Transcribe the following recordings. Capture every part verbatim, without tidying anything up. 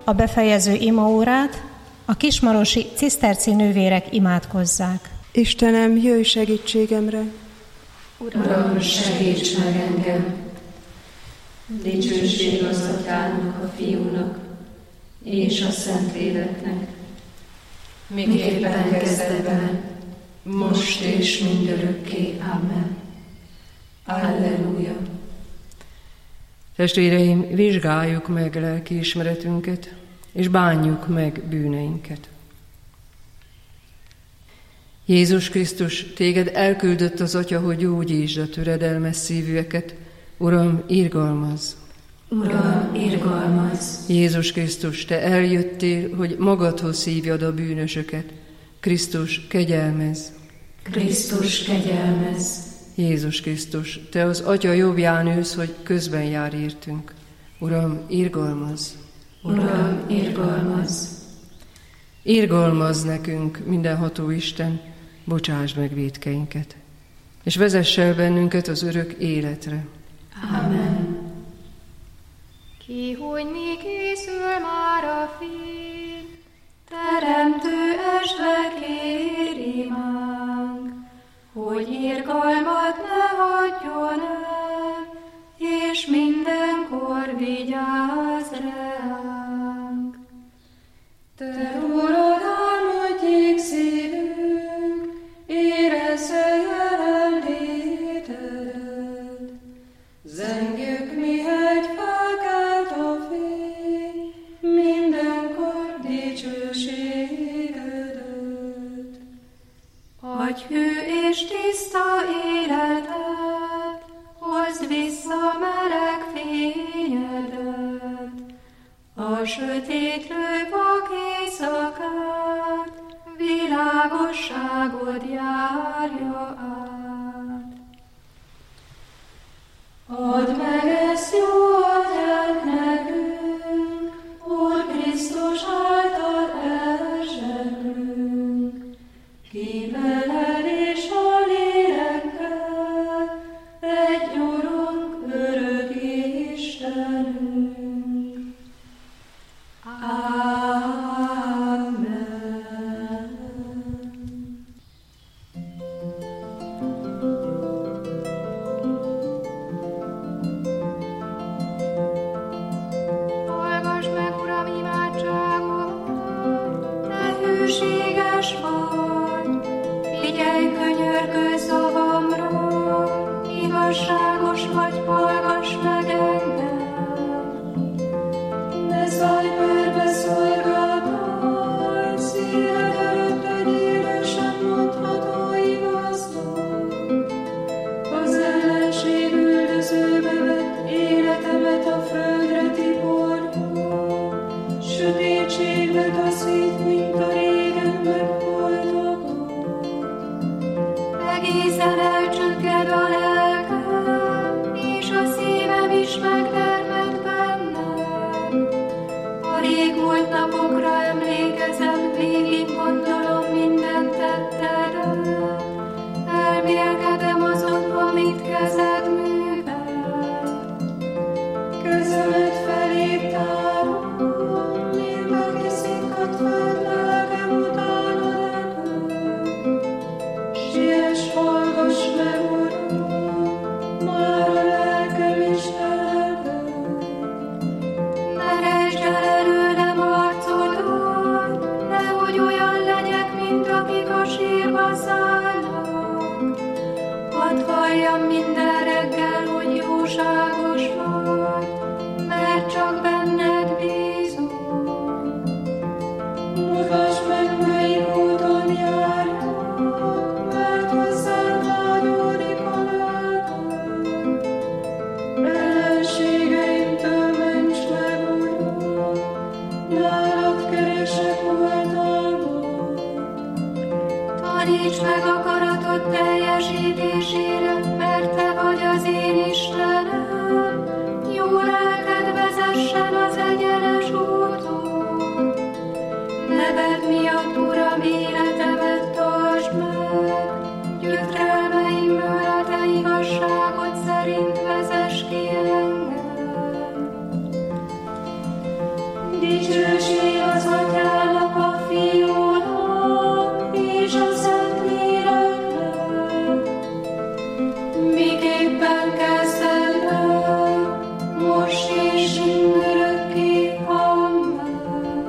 a befejező imaórát a kismarosi ciszterci nővérek imádkozzák. Istenem, jöjj segítségemre! Uram, segíts meg engem! Dicsőség az Atyának, a Fiúnak és a Szentléleknek, miképpen kezdetben, most és mindörökké. Amen. Alleluja! Testvéreim, vizsgáljuk meg lelkiismeretünket, és bánjuk meg bűneinket. Jézus Krisztus, téged elküldött az Atya, hogy gyógyítsd a töredelmes szívűeket. Uram, irgalmazz! Uram, irgalmazz! Jézus Krisztus, te eljöttél, hogy magadhoz hívjad a bűnösöket. Krisztus, kegyelmezz! Krisztus, kegyelmezz! Jézus Krisztus, te az Atya jobbján ülsz, hogy közben jár értünk. Uram, irgalmazz! Uram, irgalmazz! Irgalmazz nekünk, mindenható Isten, bocsáss meg vétkeinket, és vezess el bennünket az örök életre. Amen. Ki, hogy mi készül már a fény, Teremtő esve kér imánk, hogy irgalmat ne hagyjon el, és mindenkor vigyázz ránk. Te rólad álmodjék szívünk, érezze jelenlétedet. Zengjük, mihegy felkelt a fény, mindenkor dicsőségedet. Adj hű és tiszta életet, hozd vissza meleg fényedet. A sötétlő vak éjszakát, világosságod járja át. Add meg ezt jó atyánk nekünk, Úr Krisztus által elzseblünk. Ki veled és a lélekkel, egy Urunk, örök Istenünk. Amen. hallgass meg, Uram, imádságomat, te hűséges vagy, figyelj könyörgő szavamra, igazságos vagy, hallgass meg engem. Ne szállj körbe szolgáltaj, szíved előtt egy élősen mondható igaznak. Az ellenség üldözőbe vett életemet a földre tiporja, sötétségbe taszít, mint a régen megholtakat. Egészen elcsökked a lelkem, és a szívem is megtermett bennem. A régmúlt napokra emlékezem, végig gondolom minden tettedet. Elmélkedem azon, amit kezed művelt. Kezemet felé tárom, mint aki szikkat fel, lelkem utána repül. Siess, hallgass meg, Uram, már a lelkem is eleged. Ne rejtsd el előlem arcodat, Dicsőség az Atyának, a Fiúnak és a Szentléleknek, miképpen kezdetben, most és mindörökké. Amen.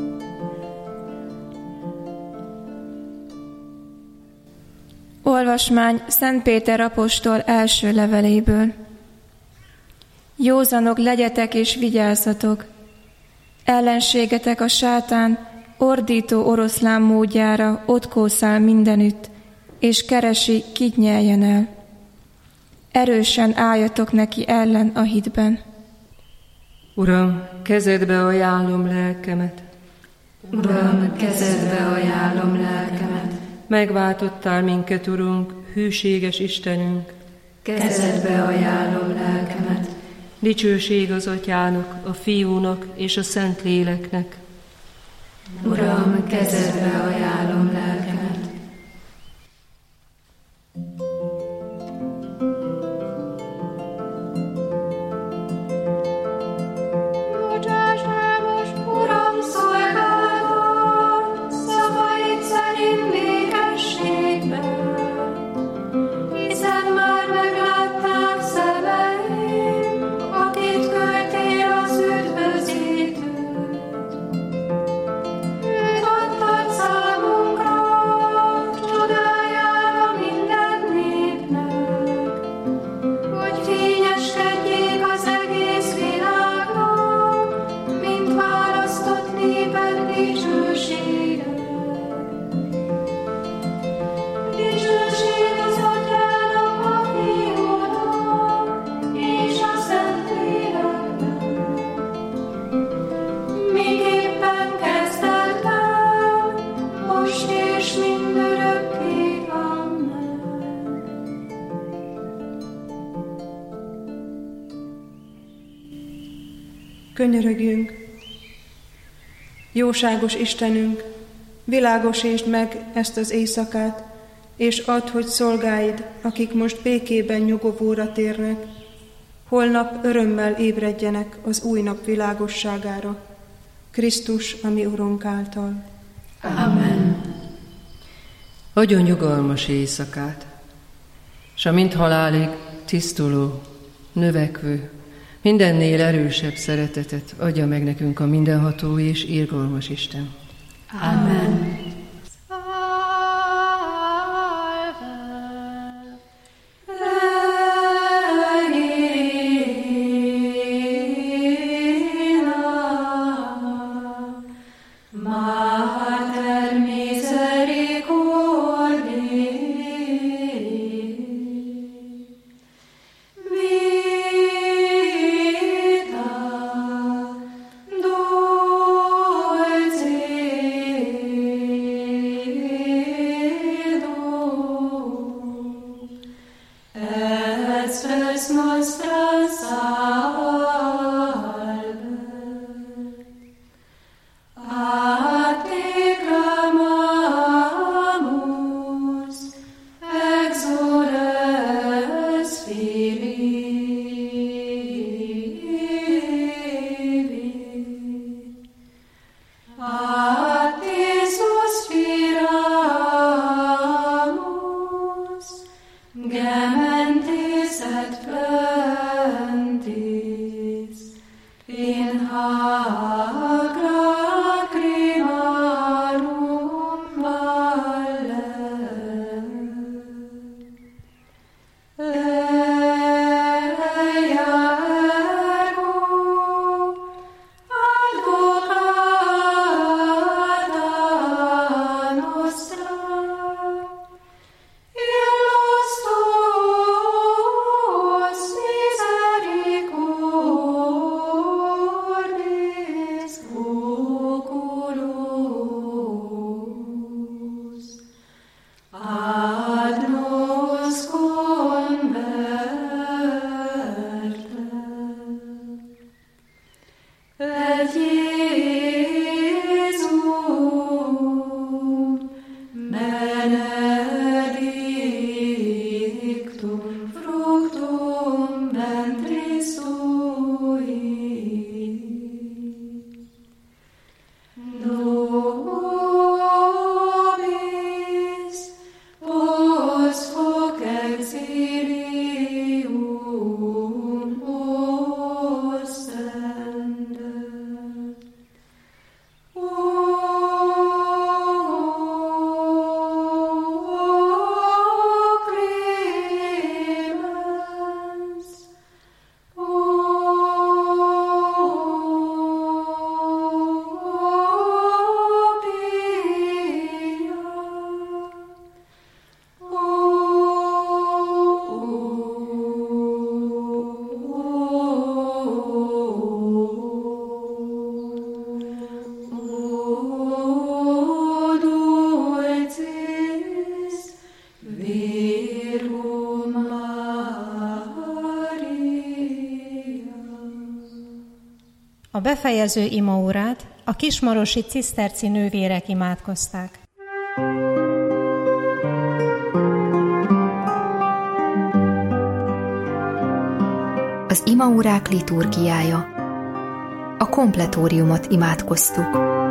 Olvasmány Szent Péter apostol első leveléből. Józanok legyetek és vigyázzatok! Ellenségetek a sátán ordító oroszlán módjára ott kószál mindenütt, és keresi, kit nyeljen el. Erősen álljatok neki ellen a hitben. Uram, kezedbe ajánlom lelkemet. Uram, kezedbe ajánlom lelkemet. Megváltottál minket, Urunk, hűséges Istenünk. Kezedbe ajánlom lelkemet. Dicsőség az Atyának, a Fiúnak és a Szentléleknek. Uram, kezedbe ajánlom lelkemet. Bocsáss el most, Uram, szolgálatot, szavaid szerint békességben, hiszen már meglátták szemeim, akit küldtél az üdvözítőt. Őt adtad számunkra, csodájára minden népnek, hogy fényeskedjék az egész világnak, mint választott néped dicsősége. Dicsőség az Atyának, a Fiúnak és a Szentléleknek, miképpen kezdetben, most és mindörökké. Amen. Könyörögjünk! Jóságos Istenünk, világosítsd meg ezt az éjszakát, és add, hogy szolgáid, akik most békében nyugovóra térnek, holnap örömmel ébredjenek az új nap világosságára, Krisztus, a mi Urunk által. Amen. Adjon nyugalmas éjszakát, s a mint halálig tisztuló, növekvő, mindennél erősebb szeretetet adja meg nekünk a mindenható és irgalmas Isten. Amen. Dulce befejező imaórát a kismarosi ciszterci nővérek imádkozták. Az imaórák liturgiája. A kompletóriumot imádkoztuk.